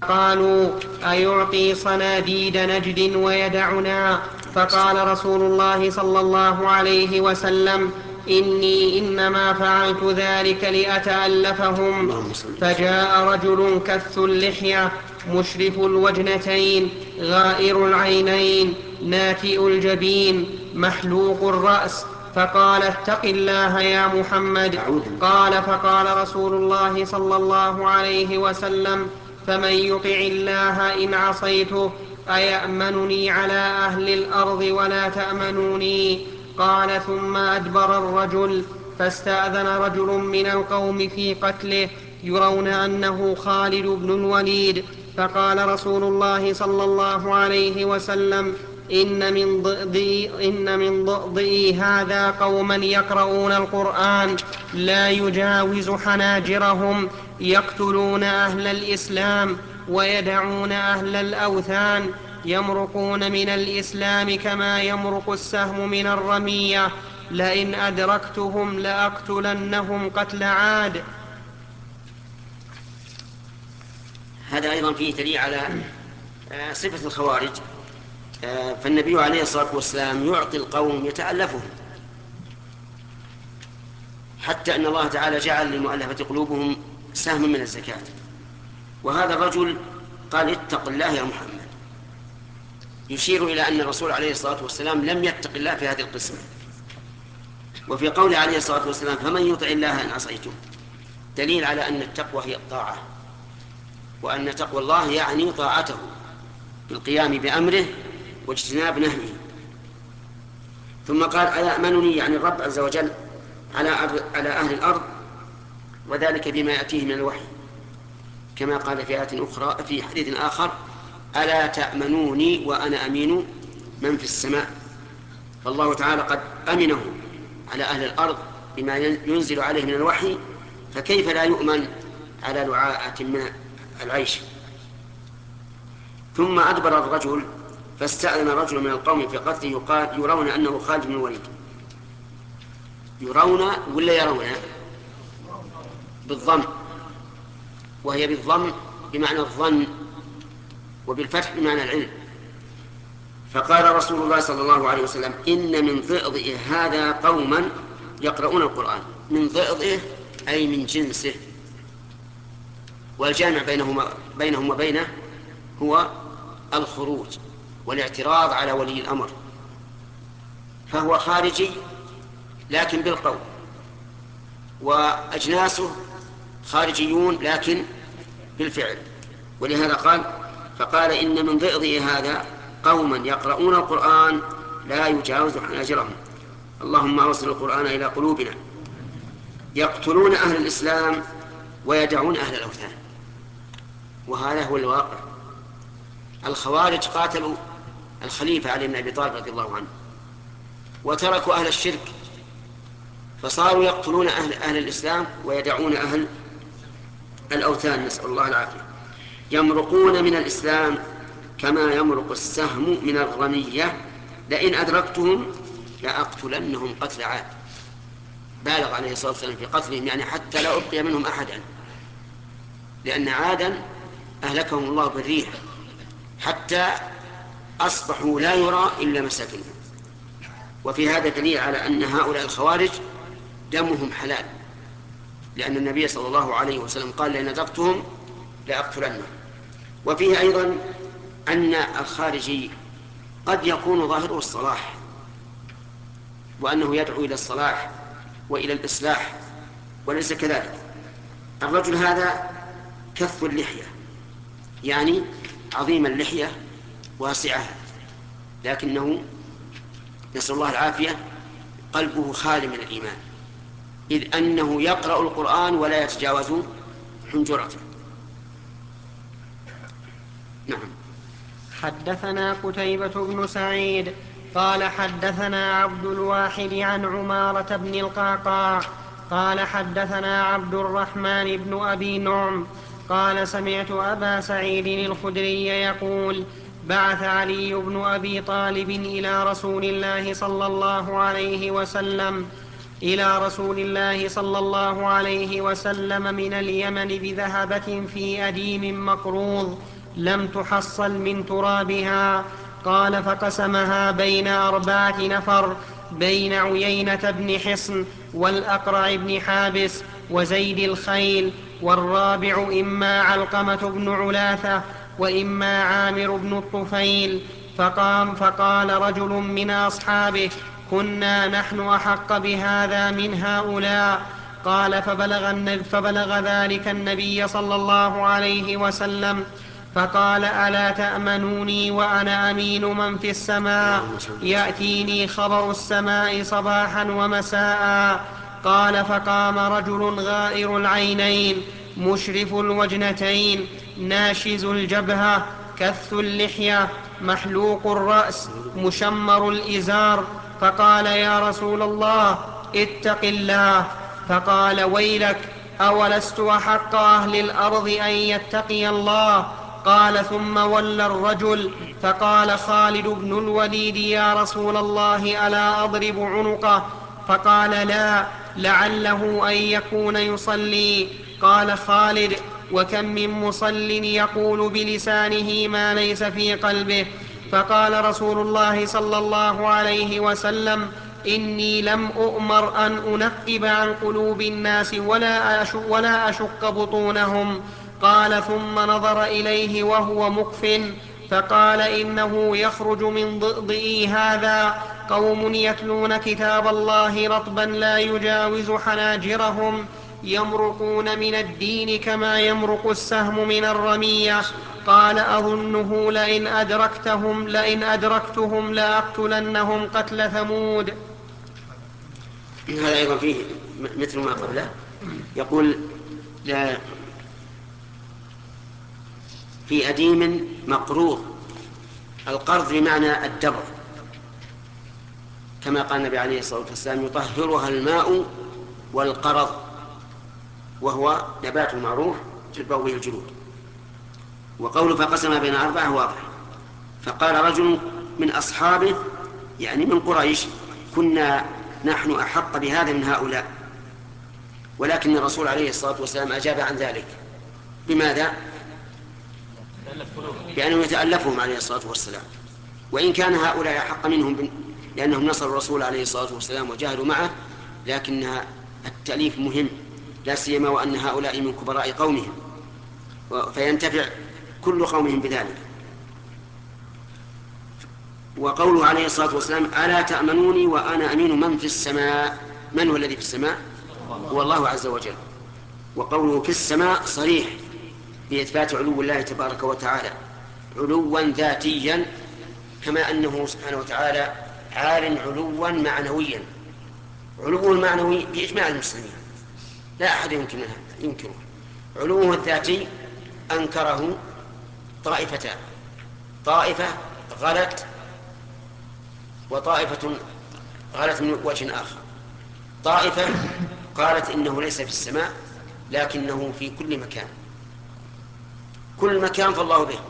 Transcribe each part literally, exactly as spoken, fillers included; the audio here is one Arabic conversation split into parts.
قالوا أيعطي صناديد نجد ويدعنا؟ فقال رسول الله صلى الله عليه وسلم إني إنما فعلت ذلك لأتألفهم. فجاء رجل كث اللحية مشرف الوجنتين غائر العينين ناتئ الجبين محلوق الرأس، فقال اتق الله يا محمد. قال فقال رسول الله صلى الله عليه وسلم فمن يطع الله إن عصيته أيأمنني على أهل الأرض ولا تأمنوني؟ قال ثم أدبر الرجل فاستأذن رجل من القوم في قتله يرون أنه خالد بن الوليد، فقال رسول الله صلى الله عليه وسلم إن من ضئضئي, إن من ضئضئي هذا قوما يقرؤون القرآن لا يجاوز حناجرهم يقتلون أهل الإسلام ويدعون أهل الأوثان يمرقون من الإسلام كما يمرق السهم من الرمية لئن أدركتهم لأقتلنهم قتل عاد. هذا أيضا فيه دليل على صفة الخوارج. فالنبي عليه الصلاة والسلام يعطي القوم يتألفهم، حتى أن الله تعالى جعل للمؤلفة قلوبهم سهم من الزكاة. وهذا الرجل قال اتق الله يا محمد، يشير إلى أن الرسول عليه الصلاة والسلام لم يتق الله في هذه القسمة. وفي قوله عليه الصلاة والسلام فمن يطع الله إن عصيته دليل على أن التقوى هي الطاعة، وأن تقوى الله يعني طاعته بالقيام بأمره واجتناب نهيه. ثم قال أيأمنني يعني الرب عز وجل على على أهل الأرض، وذلك بما يأتيه من الوحي، كما قال في آية أخرى في حديث آخر ألا تأمنوني وأنا أمين من في السماء. فالله تعالى قد أمنه على أهل الأرض بما ينزل عليه من الوحي، فكيف لا يؤمن على لعاءة من العيش؟ ثم أدبر الرجل فاستأذن رجل من القوم في قتله يقال يرون أنه خالد بن الوليد. يرون ولا يرون؟ بالضم، وهي بالضم بمعنى الظن وبالفتح بمعنى العلم. فقال رسول الله صلى الله عليه وسلم إن من ضئضئه هذا قوما يقرؤون القرآن. من ضئضئه أي من جنسه، والجامع بينهما بينهم وبينه هو الخروج والاعتراض على ولي الأمر، فهو خارجي لكن بالقول، وأجناسه خارجيون لكن بالفعل. ولهذا قال فقال إن من ضئضئ هذا قوما يقرؤون القرآن لا يجاوز حناجرهم. اللهم أوصل القرآن إلى قلوبنا. يقتلون أهل الإسلام ويدعون أهل الأوثان. وهذا هو الواقع. الخوارج قاتلوا الخليفة علي بن أبي طالب رضي الله عنه وتركوا أهل الشرك، فصاروا يقتلون أهل, أهل الإسلام ويدعون أهل الأوثان، نسأل الله العافية. يمرقون من الإسلام كما يمرق السهم من الرمية لئن أدركتهم لأقتلنهم قتل عاد. بالغ عليه الصلاة والسلام في قتلهم، يعني حتى لا أبقي منهم أحدا، لأن عادا أهلكهم الله بالريح حتى أصبحوا لا يرى إلا مساكنهم. وفي هذا دليل على أن هؤلاء الخوارج دمهم حلال، لأن النبي صلى الله عليه وسلم قال لئن أدركتهم لأقتلنهم. وفيه أيضا أن الخارجي قد يكون ظاهره الصلاح، وأنه يدعو إلى الصلاح وإلى الإصلاح، وليس كذلك. الرجل هذا كث اللحية، يعني عظيم اللحية واسعة، لكنه نسأل الله العافية قلبه خالي من الإيمان، إذ أنه يقرأ القرآن ولا يتجاوز حنجرته. نعم. حدثنا قتيبة بن سعيد قال حدثنا عبد الواحد عن عمارة بن القعقاع قال حدثنا عبد الرحمن بن أبي نعم قال سمعت أبا سعيد الخدري يقول بعث علي بن أبي طالب إلى رسول الله صلى الله عليه وسلم إلى رسول الله صلى الله عليه وسلم من اليمن بذهبة في أديم مقروض لم تحصل من ترابها. قال فقسمها بين أربعة نفر، بين عيينة بن حصن والأقرع بن حابس وزيد الخيل، والرابع إما علقمة بن علاثة وإما عامر بن الطفيل. فقام فقال رجل من أصحابه: كنا نحن أحق بهذا من هؤلاء. قال فبلغ, فبلغ ذلك النبي صلى الله عليه وسلم فقال: ألا تأمنوني وأنا أمين من في السماء، يأتيني خبر السماء صباحا ومساء. قال فقام رجل غائر العينين مشرف الوجنتين ناشز الجبهة كث اللحية محلوق الرأس مشمر الإزار، فقال: يا رسول الله اتق الله. فقال: ويلك، أولست أحق أهل الأرض أن يتقي الله؟ قال ثم ولى الرجل فقال خالد بن الوليد: يا رسول الله ألا أضرب عنقه؟ فقال: لا، لعله أن يكون يصلي. قال خالد: وكم من مصل يقول بلسانه ما ليس في قلبه. فقال رسول الله صلى الله عليه وسلم: إني لم أؤمر أن أنقب عن قلوب الناس ولا أشق, ولا أشق بطونهم. قال ثم نظر إليه وهو مكف فقال: إنه يخرج من ضئضئي هذا قوم يتلون كتاب الله رطبا لا يجاوز حناجرهم يمرقون من الدين كما يمرق السهم من الرمية. قال: أظنه لئن أدركتهم, لئن أدركتهم لأقتلنهم قتل ثمود. هذا أيضا فيه مثل ما قبله. يقول: لا في أديم مقروض. القرض بمعنى الدبر، كما قال النبي عليه الصلاة والسلام: يطهرها الماء والقرض، وهو نبات معروف تلبأ به الجلود. وقوله فقسم بين أربعة واضح. فقال رجل من أصحابه يعني من قريش: كنا نحن أحق بهذا من هؤلاء. ولكن الرسول عليه الصلاة والسلام أجاب عن ذلك بماذا؟ بأنه يتألفهم عليه الصلاة والسلام، وإن كان هؤلاء أحق منهم لأنهم نصروا الرسول عليه الصلاة والسلام وجاهدوا معه، لكن التأليف مهم، لا سيما وأن هؤلاء من كبراء قومهم فينتفع كل قومهم بذلك. وقوله عليه الصلاة والسلام: ألا تأمنوني وأنا أمين من في السماء. من هو الذي في السماء؟ هو الله عز وجل. وقوله في السماء صريح بإثبات علو الله تبارك وتعالى علوا ذاتيا، كما أنه سبحانه وتعالى عال علوا معنويا. علوه المعنوي بإجماع المسلمين لا أحد ينكره. علوه الذاتي أنكره طائفتان: طائفة غلت، وطائفة غلت من وجه آخر. طائفة قالت إنه ليس في السماء لكنه في كل مكان، كل مكان فالله به،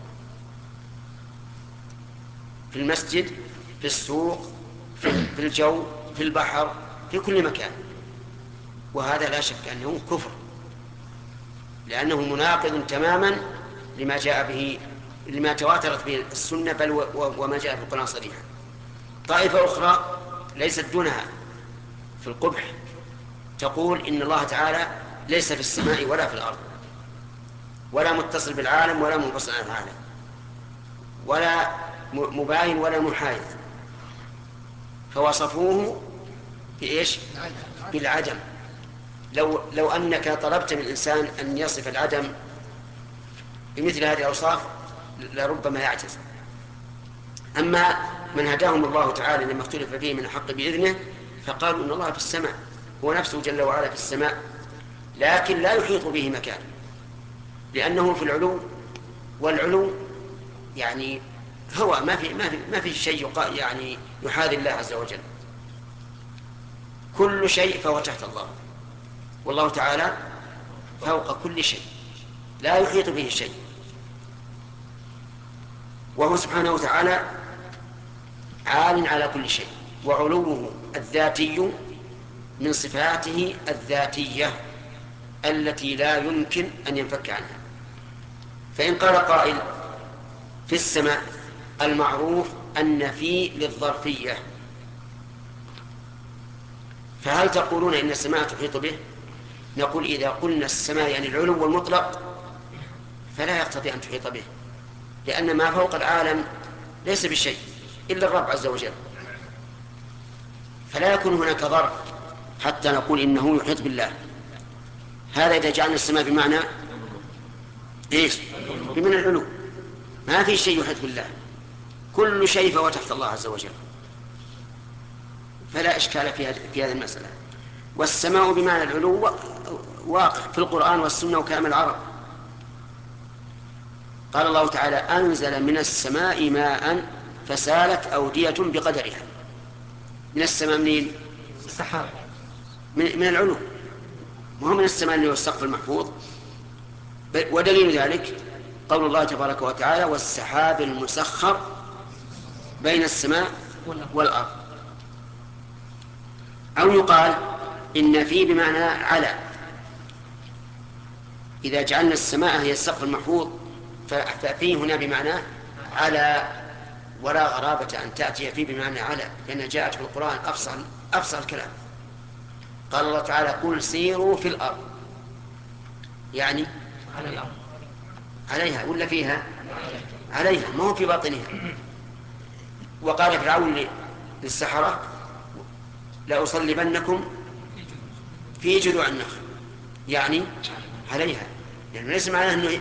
في المسجد، في السوق، في الجو، في البحر، في كل مكان. وهذا لا شك أنه كفر، لأنه مناقض تماما لما جاء به، لما تواترت به السنة، بل وما جاء في القرآن صريحا. طائفة أخرى ليست دونها في القبح تقول إن الله تعالى ليس في السماء ولا في الأرض، ولا متصل بالعالم ولا منفصل عن العالم، ولا مباين ولا محايد، فوصفوه بإيش؟ بالعدم. لو, لو أنك طلبت من الإنسان أن يصف العدم بمثل هذه الأوصاف لربما يعجز. أما من هداهم الله تعالى لما اختلف فيه من الحق بإذنه فقالوا إن الله في السماء، هو نفسه جل وعلا في السماء، لكن لا يحيط به مكان لأنه في العلو، والعلو يعني هو ما في ما في ما في شيء يعني يحاذي الله عز وجل. كل شيء فهو تحت الله، والله تعالى فوق كل شيء لا يحيط به شيء. وهو سبحانه وتعالى عال على كل شيء، وعلوه الذاتي من صفاته الذاتية التي لا يمكن أن ينفك عنها. فإن قال قائل في السماء المعروف أن في للظرفية، فهل تقولون إن السماء تحيط به؟ نقول إذا قلنا السماء يعني العلو المطلق فلا يقتضي أن تحيط به، لأن ما فوق العالم ليس بشيء إلا الرب عز وجل، فلا يكون هناك ظرف حتى نقول إنه يحيط بالله. هذا إذا جعلنا السماء بمعنى إيش؟ بمعنى العلو، ما في شيء يحيط بالله، كل شيء فهو تحت الله عز وجل، فلا إشكال في في هذه المسألة. والسماء بمعنى العلو واقع في القرآن والسنة وكلام العرب. قال الله تعالى أنزل من السماء ماء فسالت أودية بقدرها. من السماء منين؟ السحاب، من, من العلو، وهو من السماء اللي هو السقف المحفوظ. ودليل ذلك قول الله تبارك وتعالى والسحاب المسخر بين السماء والأرض. أو يقال إن في بمعنى على، إذا جعلنا السماء هي السقف المحفوظ ففي هنا بمعنى على، ولا غرابة أن تأتي فيه بمعنى على، لأنها جاءت في القرآن أفصل أفصل الكلام. قال الله تعالى قل سيروا في الأرض، يعني على الأرض، عليها ولا فيها؟ عليها، ما هو في باطنها. وقال فرعون للسحرة لأصلبنكم في جذوع النخل، يعني عليها، يعني ليس معناه أنه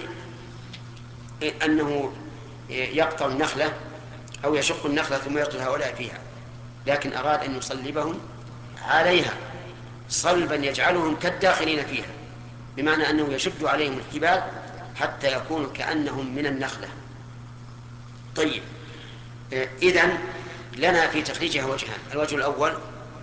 أنه يقطع النخلة أو يشق النخلة ثم يقتل هؤلاء فيها، لكن أراد أن يصلبهم عليها صلبا يجعلهم كالداخلين فيها، بمعنى أنه يشد عليهم الحبال حتى يكونوا كأنهم من النخلة. طيب، إذن لنا في تخريجها وجهان. الوجه الأول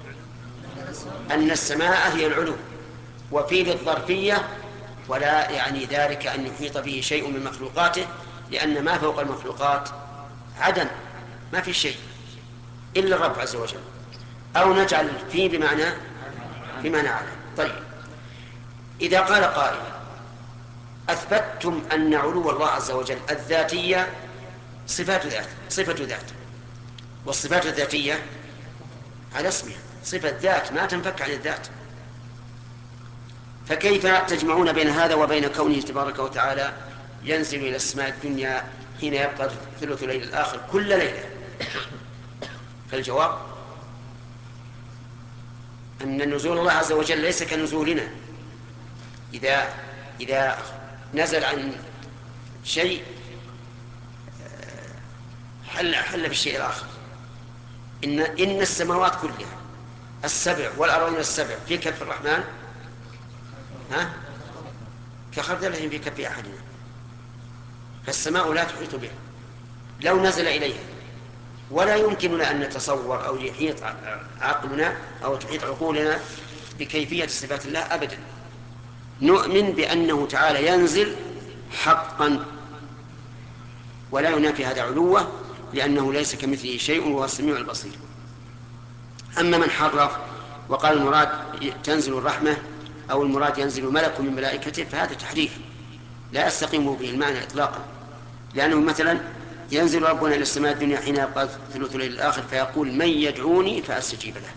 أن السماء هي العلو، وفي للظرفية، ولا يعني ذلك أن يحيط به شيء من مخلوقاته، لأن ما فوق المخلوقات عدم، ما في شيء إلا الرب عز وجل. أو نجعل فيه بمعنى بمعنى على. طيب، إذا قال قائل أثبتتم أن علو الله عز وجل الذاتية صفات ذات صفة ذات، والصفات الذاتية على اسمها صفة ذات ما تنفك عن الذات، فكيف تجمعون بين هذا وبين كونه تبارك وتعالى ينزل إلى السماء الدنيا حين يبقى ثلث الليل الآخر كل ليلة؟ فالجواب أن نزول الله عز وجل ليس كنزولنا. إذا إذا نزل عن شيء حل حل بالشيء الآخر. إن إن السماوات كلها السبع والأراضين السبع في كف الرحمن ها كخردلهم في كف أحدنا، فالسماء لا تحيط به لو نزل إليها، ولا يمكننا أن نتصور أو يحيط عقلنا أو تحيط عقولنا بكيفية صفات الله أبدا. نؤمن بأنه تعالى ينزل حقا ولا ينافي هذا علوه، لأنه ليس كمثله شيء وهو السميع البصير. أما من حرف وقال المراد تنزل الرحمة أو المراد ينزل ملك من ملائكته فهذا تحريف لا يستقيم به المعنى إطلاقا، لأنه مثلا ينزل ربنا إلى السماء الدنيا حين يبقى ثلث الليل الآخر فيقول من يدعوني فأستجيب له،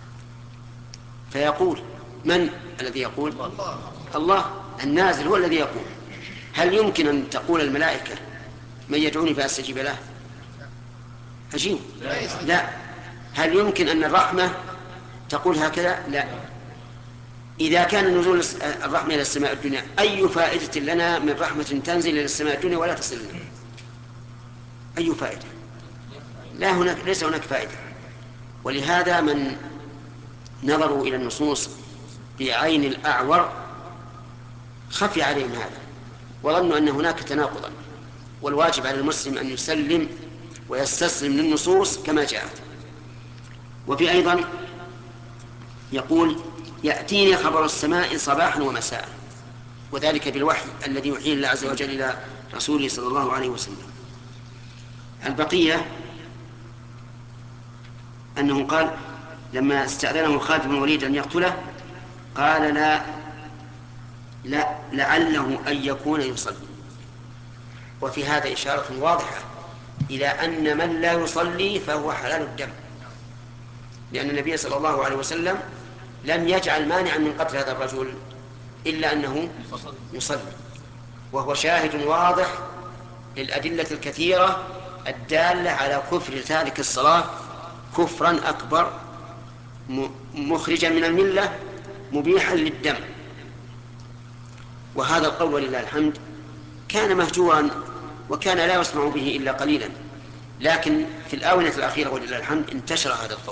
فيقول من الذي يقول؟ الله. الله النازل هو الذي يقول. هل يمكن أن تقول الملائكة من يدعوني فأستجيب له؟ عجيب. لا. هل يمكن أن الرحمة تقول هكذا؟ لا. إذا كان نزول الرحمة إلى السماء الدنيا أي فائدة لنا من رحمة تنزل إلى السماء الدنيا ولا تصل لنا؟ أي فائدة؟ لا، هناك ليس هناك فائدة. ولهذا من نظروا إلى النصوص بعين الأعور خفي عليهم هذا وظنوا أن هناك تناقضا، والواجب على المسلم أن يسلم ويستسلم للنصوص كما جاءت. وفي أيضا يقول يأتيني خبر السماء صباحا ومساء، وذلك بالوحي الذي يوحيه الله عز وجل إلى رسوله صلى الله عليه وسلم. البقية أنه قال لما استأذنه خالد بن الوليد أن يقتله قال لا لا لعله أن يكون يصلي. وفي هذا إشارة واضحة إلى أن من لا يصلي فهو حلال الدم، لأن النبي صلى الله عليه وسلم لم يجعل مانعا من قتل هذا الرجل إلا أنه يصلي، وهو شاهد واضح للأدلة الكثيرة الدالة على كفر تارك الصلاة كفرا أكبر مخرجا من الملة مبيحا للدم. وهذا القول ولله الحمد كان مهجورا وكان لا يسمع به إلا قليلا، لكن في الآونة الأخيرة ولله الحمد انتشر هذا القول.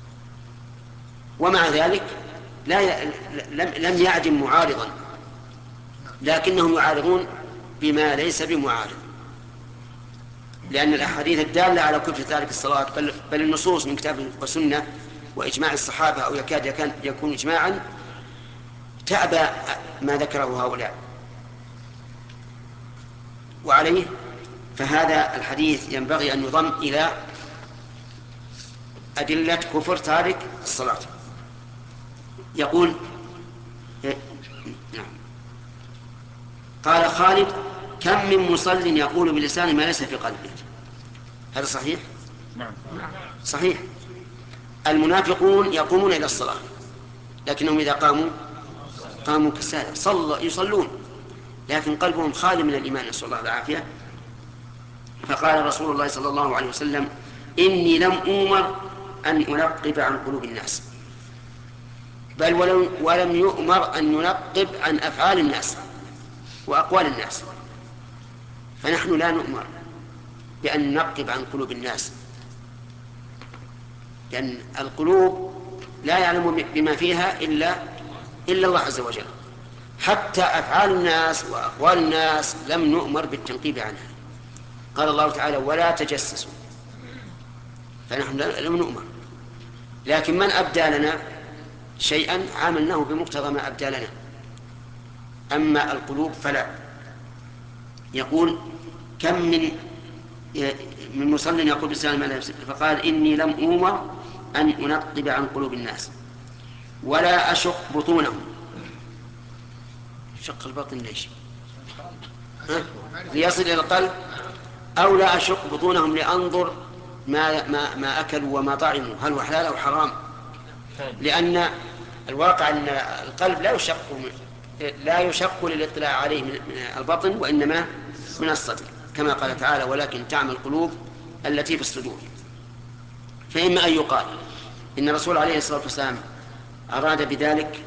ومع ذلك لا ي... لم... لم يعدم معارضا، لكنهم يعارضون بما ليس بمعارض، لأن الأحاديث الدالة على كفر تارك الصلاة بل, بل النصوص من كتاب وسنة وإجماع الصحابة أو يكاد يكون, يكون إجماعا تأبى ما ذكره هؤلاء. وعليه فهذا الحديث ينبغي أن يضم إلى أدلة كفر تارك الصلاة. يقول نعم. قال خالد كم من مصل يقول بلسانه ما ليس في قلبه. هذا صحيح؟ نعم صحيح. المنافقون يقومون إلى الصلاة لكنهم إذا قاموا قاموا كسالى صل يصلون لكن قلبهم خالي من الإيمان، نسأل الله العافية. فقال رسول الله صلى الله عليه وسلم إني لم أؤمر أن أنقب عن قلوب الناس، بل ولم, ولم يؤمر أن ننقب عن أفعال الناس وأقوال الناس. فنحن لا نؤمر بأن ننقب عن قلوب الناس، لأن القلوب لا يعلم بما فيها إلا إلا الله عز وجل. حتى أفعال الناس وأقوال الناس لم نؤمر بالتنقيب عنها. قال الله تعالى ولا تجسسوا، فنحن لم نؤمر، لكن من أبدى لنا شيئا عاملناه بمقتضى ما أبدى لنا. أما القلوب فلا. يقول كم من من مصل يقول بلسانه ما لا يفسد، فقال إني لم أؤمر أن أنقب عن قلوب الناس ولا أشق بطونهم. شق البطن ليش؟ ها؟ ليصل إلى القلب، أو لا أشق بطونهم لأنظر ما, ما, ما أكلوا وما طعموا هل هو حلال أو حرام، لأن الواقع أن القلب لا يشق لا يشق للاطلاع عليه من البطن وإنما من الصدر، كما قال تعالى ولكن تعمى القلوب التي في الصدور. فإما أن يقال إن الرسول عليه الصلاة والسلام أراد بذلك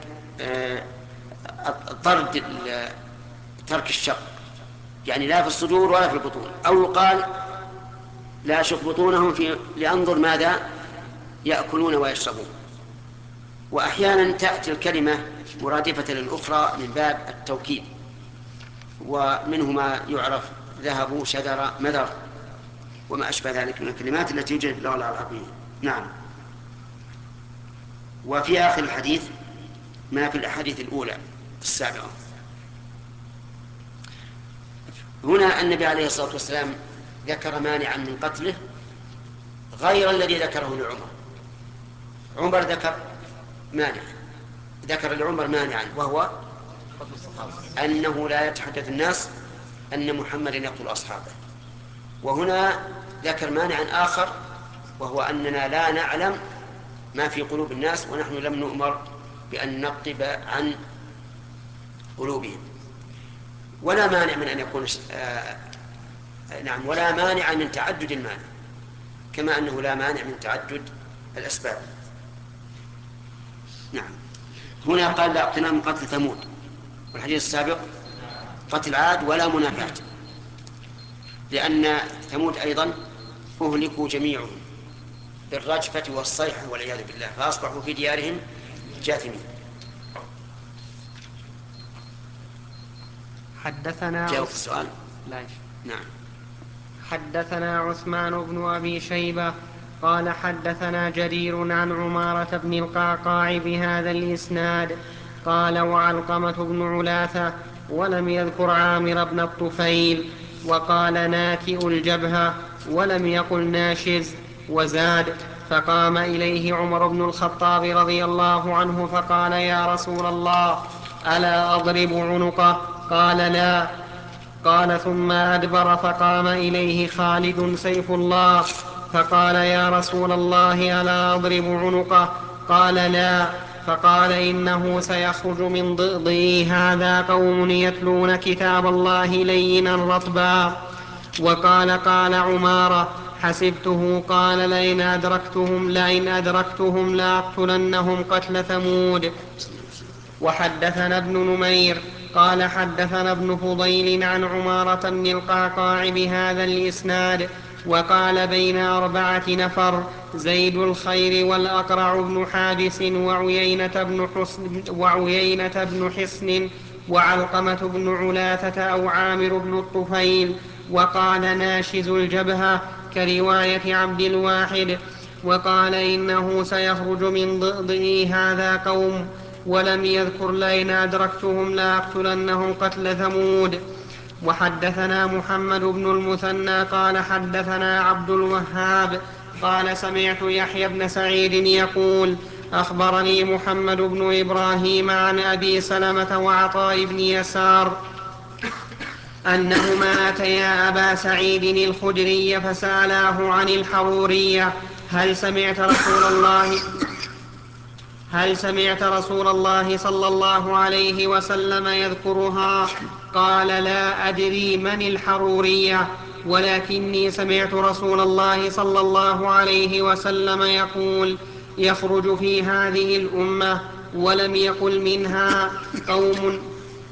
طرد ترك الشق، يعني لا في الصدور ولا في البطون، أو يقال لا أشق بطونهم في لأنظر ماذا يأكلون ويشربون. وأحيانا تأتي الكلمة مرادفة للأخرى من باب التوكيد، ومنه ما يعرف ذهبوا شذر مذر وما أشبه ذلك من الكلمات التي يوجد في اللغة العربية. نعم. وفي آخر الحديث ما في الأحاديث الأولى السابقة. هنا النبي عليه الصلاة والسلام ذكر مانعا من قتله غير الذي ذكره لعمر. عمر ذكر مانع ذكر لعمر مانعا وهو أنه لا يتحدث الناس أن محمد يقتل أصحابه. وهنا ذكر مانعا آخر وهو أننا لا نعلم ما في قلوب الناس ونحن لم نؤمر بأن نقب عن قلوبهم. ولا مانع من أن يكون آه نعم ولا مانع من تعدد المانع، كما أنه لا مانع من تعدد الأسباب. نعم. هنا قال لا اقتناء من قتل ثمود، والحديث السابق قتل عاد ولا منافاة، لأن ثمود أيضا أهلكوا جميعهم بالرجفة والصيحة والعياذ بالله فأصبحوا في ديارهم جاثمين. حدثنا جاوب السؤال. لا نعم. حدثنا عثمان بن أبي شيبة قال حدثنا جرير عن عمارة بن القعقاع بهذا الإسناد قال وعلقمة بن علاثة ولم يذكر عامر بن الطفيل وقال ناكئ الجبهة ولم يقل ناشز وزاد فقام إليه عمر بن الخطاب رضي الله عنه فقال: يا رسول الله، ألا أضرب عنقه؟ قال: لا. قال: ثم أدبر فقام إليه خالد سيف الله فقال: يا رسول الله، ألا أضرب عنقه؟ قال: لا. فقال: إنه سيخرج من ضئضئي هذا قوم يتلون كتاب الله لينا رطبا. وقال: قال عمارة: حسبته قال: لئن أدركتهم لئن أدركتهم لأقتلنهم قتل ثمود. وحدثنا ابن نمير قال: حدثنا ابن فضيل عن عمارة بن القعقاع بهذا الإسناد، وقال: بين أربعة نفر: زيد الخير والأقرع بن حابس وعيينة بن حسن, وعيينة بن حصن وعلقمة بن علاثة أو عامر بن الطفيل. وقال: ناشز الجبهة كرواية عبد الواحد. وقال: إنه سيخرج من ضئضئي هذا قوم. ولم يذكر: لئن أدركتهم لأقتلنهم قتل ثمود. وحدثنا محمد بن المثنى قال: حدثنا عبد الوهاب قال: سمعت يحيى بن سعيد يقول: أخبرني محمد بن إبراهيم عن أبي سلمة وعطاء بن يسار أنهما أتيا أبا سعيد الخدري فسألاه عن الحرورية: هل سمعت رسول الله هل سمعت رسول الله صلى الله عليه وسلم يذكرها؟ قال: لا أدري من الحرورية، ولكني سمعت رسول الله صلى الله عليه وسلم يقول: يخرج في هذه الأمة، ولم يقل منها قوم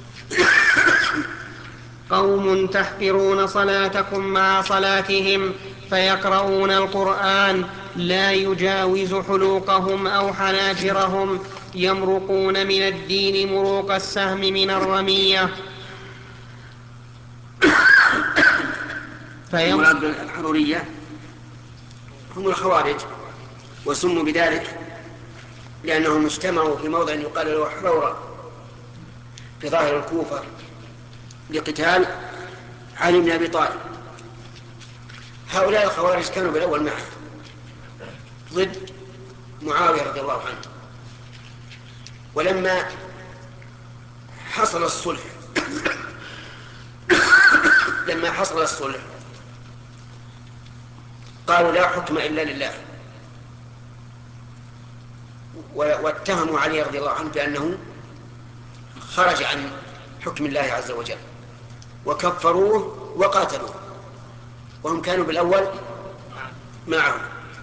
قوم تحقرون صلاتكم مع صلاتهم فيقرؤون القرآن لا يجاوز حلوقهم أو حناجرهم، يمرقون من الدين مروق السهم من الرمية. المراد بالحرورية هم الخوارج، وسموا بذلك لأنهم اجتمعوا في موضع يقال له حرورة في ظاهر الكوفة لقتال علي بن أبي طالب. هؤلاء الخوارج كانوا بالأول معه ضد معاوية رضي الله عنه، ولما حصل الصلح لما حصل الصلح قالوا: لا حكم إلا لله، واتهموا علي رضي الله عنه بأنه خرج عن حكم الله عز وجل، وكفروه وقاتلوه، وهم كانوا بالأول معه.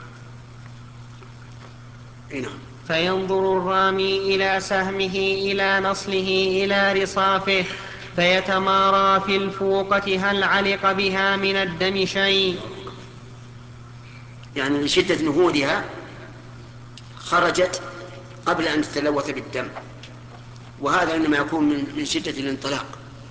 هنا. فينظر الرامي إلى سهمه إلى نصله إلى رصافه فيتمارى في الفوقة هل علق بها من الدم شيء، يعني لشدة نهودها خرجت قبل أن تتلوث بالدم، وهذا إنما يكون من شدة الانطلاق.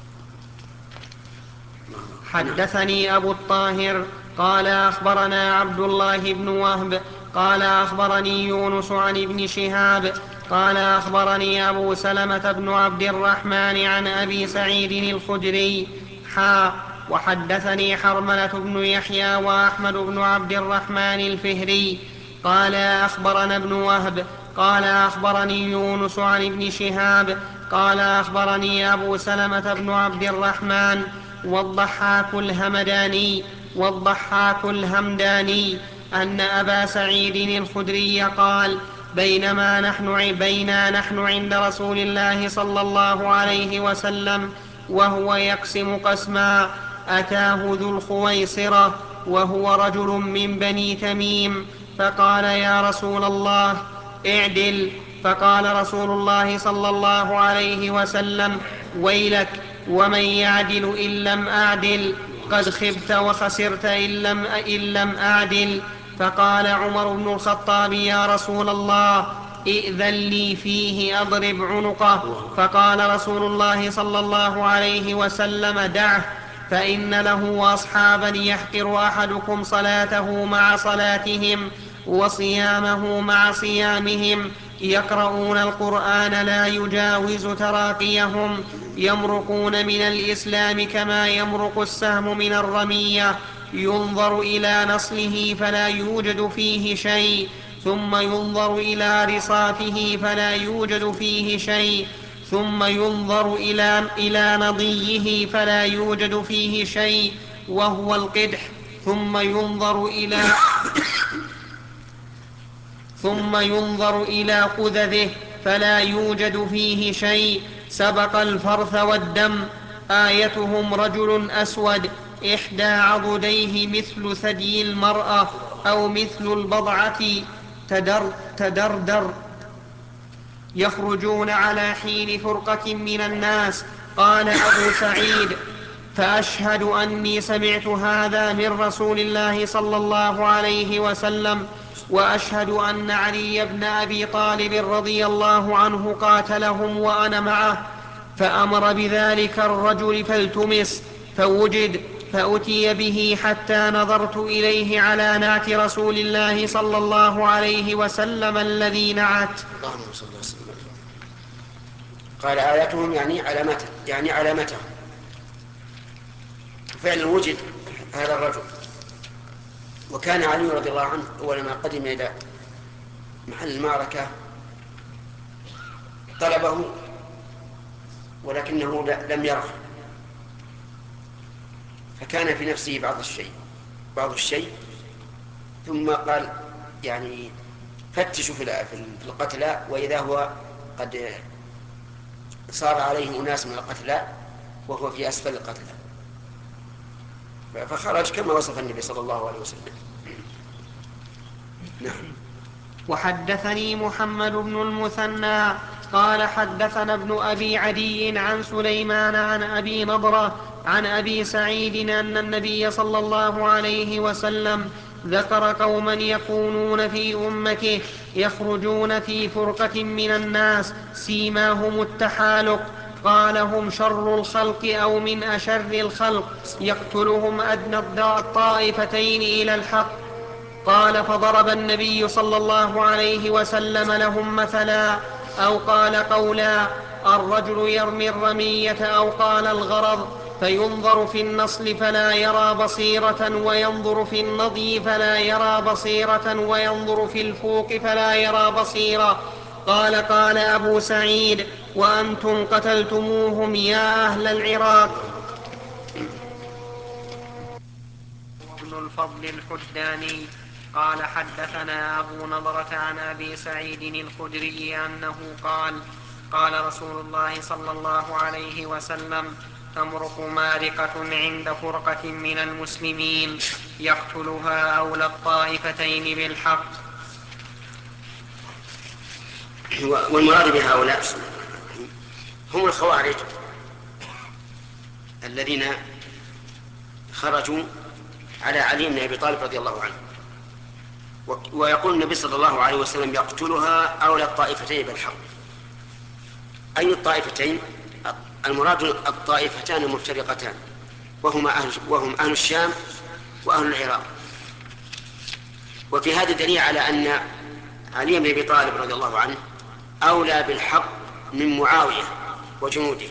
حدثني أبو الطاهر قال: أخبرنا عبد الله بن وهب قال: أخبرني يونس عن ابن شهاب قال: أخبرني أبو سلمة بن عبد الرحمن عن أبي سعيد الخدري حا وحدثني حرملة بن يحيى وأحمد بن عبد الرحمن الفهري قال: أخبرنا ابن وهب قال: أخبرني يونس عن ابن شهاب قال: أخبرني أبو سلمة بن عبد الرحمن والضحاك الهمداني والضحاك الهمداني أن أبا سعيد الخدري قال: بينما نحن بينا نحن عند رسول الله صلى الله عليه وسلم وهو يقسم قسما أتاه ذو الخويصرة وهو رجل من بني تميم فقال: يا رسول الله اعدل. فقال رسول الله صلى الله عليه وسلم: ويلك، ومن يعدل إن لم أعدل؟ قد خبت وخسرت إن لم, إن لم أعدل. فقال عمر بن الخطاب: يا رسول الله ائذن لي فيه أضرب عنقه. فقال رسول الله صلى الله عليه وسلم: دعه، فإن له أصحابا يحقر أحدكم صلاته مع صلاتهم وصيامه مع صيامهم، يقرؤون القرآن لا يجاوز تراقيهم، يمرقون من الإسلام كما يمرق السهم من الرمية، ينظر إلى نصله فلا يوجد فيه شيء، ثم ينظر إلى رصافه فلا يوجد فيه شيء، ثم ينظر إلى, إلى نضيه فلا يوجد فيه شيء وهو القدح، ثم ينظر إلى ثم ينظر إلى قذذه فلا يوجد فيه شيء سبق الفرث والدم. آيتهم رجل أسود إحدى عضديه مثل ثدي المرأة أو مثل البضعة تدر تدردر، يخرجون على حين فرقة من الناس. قال أبو سعيد: فأشهد أني سمعت هذا من رسول الله صلى الله عليه وسلم، وأشهد أن علي بن أبي طالب رضي الله عنه قاتلهم وأنا معه، فأمر بذلك الرجل فالتمس فوجد، فأتي به حتى نظرت إليه على نعت رسول الله صلى الله عليه وسلم الذي نعت. اللهم صل وسلم. قال آياتهم يعني علامته، يعني علامته. فعلا وجد هذا الرجل، وكان علي رضي الله عنه أول ما قدم إلى محل المعركة طلبه ولكنه لم يره، فكان في نفسه بعض الشيء بعض الشيء ثم قال يعني فتشوا في القتلى، وإذا هو قد صار عليه أناس من القتلى وهو في أسفل القتلى، فخرج كما وصف النبي صلى الله عليه وسلم. نعم. وحدثني محمد بن المثنى قال حدثنا ابن أبي عدي عن سليمان عن أبي نضرة عن أبي سعيد أن النبي صلى الله عليه وسلم ذكر قوما يكونون في أمته يخرجون في فرقة من الناس سيماهم التحالق، قال: هم شر الخلق أو من أشر الخلق، يقتلهم أدنى الطائفتين إلى الحق. قال: فضرب النبي صلى الله عليه وسلم لهم مثلا، أو قال قولا: الرجل يرمي الرمية، أو قال الغرض، فينظر في النصل فلا يرى بصيرة، وينظر في النضي فلا يرى بصيرة، وينظر في الفوق فلا يرى بصيرة. قال قال أبو سعيد: وأنتم قتلتموهم يا أهل العراق. ابن الفضل الحداني قال حدثنا أبو نضرة عن أبي سعيد الخدري أنه قال: قال رسول الله صلى الله عليه وسلم: تمرق مارقة عند فرقة من المسلمين يقتلها أولى الطائفتين بالحق. والمراد بهؤلاء هم الخوارج الذين خرجوا على علي بن أبي طالب رضي الله عنه، ويقول النبي صلى الله عليه وسلم: يقتلها أولى الطائفتين بالحق. أي الطائفتين؟ المراد الطائفتان المفترقتان، وهم أهل, وهم أهل الشام وأهل العراق. وفي هذا دليل على أن علي بن أبي طالب رضي الله عنه أولى بالحق من معاوية وجنوده،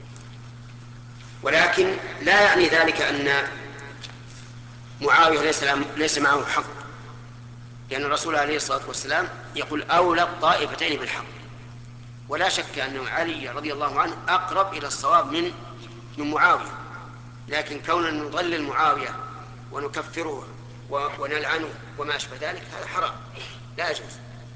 ولكن لا يعني ذلك أن معاوية ليس, ليس معه حق، لأن الرسول عليه الصلاة والسلام يقول: أولى الطائفتين بالحق. ولا شك أن علي رضي الله عنه أقرب إلى الصواب من من معاوية، لكن كوننا نضلل معاوية ونكفره ونلعنه وما أشبه ذلك هذا حرام لا يجوز.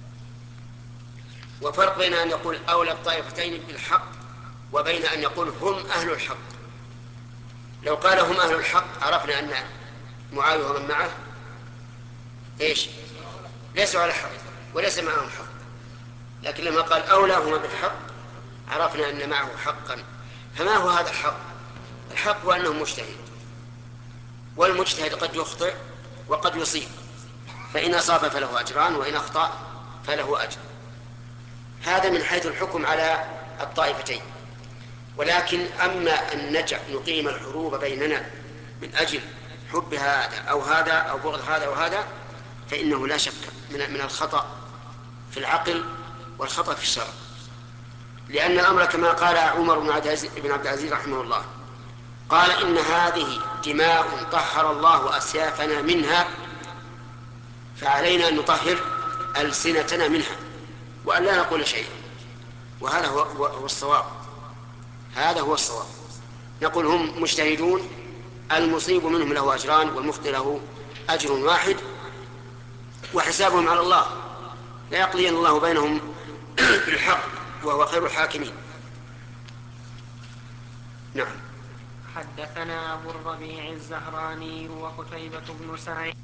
وفرق بين أن يقول أولى الطائفتين بالحق وبين أن يقول هم أهل الحق. لو قال هم أهل الحق عرفنا أن معاوية ومن معه إيش؟ ليسوا على حق وليس معهم حق، لكن لما قال أولى هما بالحق عرفنا أن معه حقا. فما هو هذا الحق؟ الحق هو أنه مجتهد، والمجتهد قد يخطئ وقد يصيب، فإن أصاب فله أجران وإن أخطأ فله أجر. هذا من حيث الحكم على الطائفتين. ولكن أما أن نجعل نقيم الحروب بيننا من أجل حب هذا أو هذا أو بغض هذا أو هذا، فإنه لا شك من الخطأ في العقل والخطأ في الشرع، لأن الأمر كما قال عمر بن عبد العزيز رحمه الله: قال إن هذه دماء طهر الله أسيافنا منها، فعلينا أن نطهر ألسنتنا منها وأن لا نقول شيئا، وهذا هو, هو الصواب. هذا هو الصواب. نقول هم مجتهدون، المصيب منهم له أجران والمخطئ له أجر واحد، وحسابهم على الله، لا يقضين الله بينهم بالحق وهو خير الحاكمين. نعم. حدثنا أبو الربيع الزهراني وقتيبة بن سعيد